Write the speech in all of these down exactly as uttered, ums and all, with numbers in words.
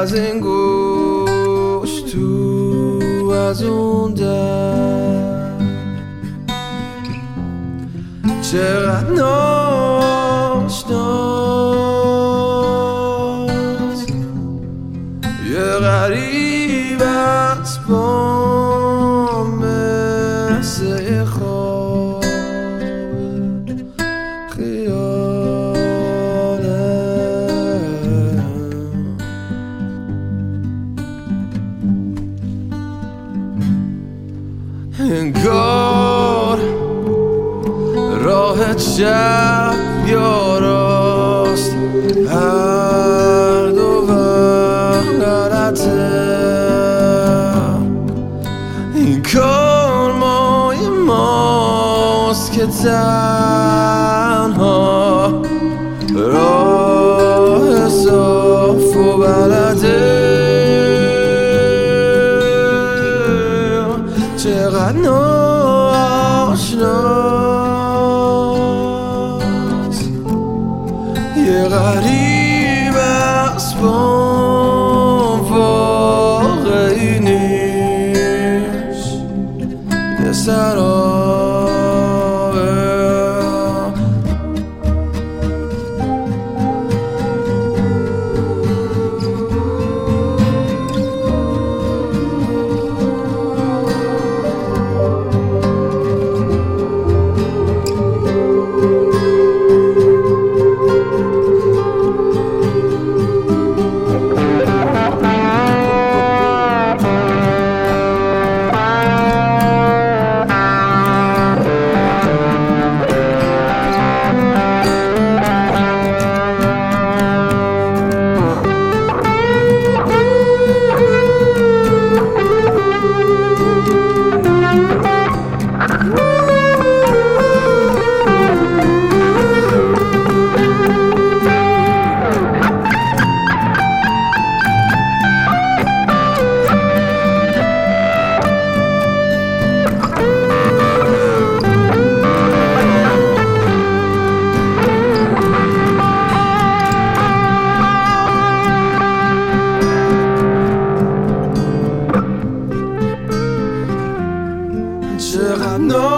از این گوش تو از اون در چقدر ناشناس یه غریب از با مثل خواب خیاله انگار راه چپ یا راست هر دو وقت غلطه این کار مای ماست که تنها راه صاف و بلده چقدر ناشناس یه غریب از بام واقعی نیست یه سرابه چقدر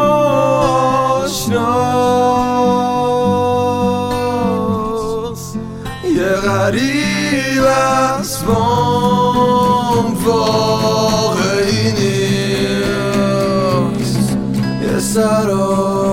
ناشناس یه غریب از بام واقعی نیست یه سرا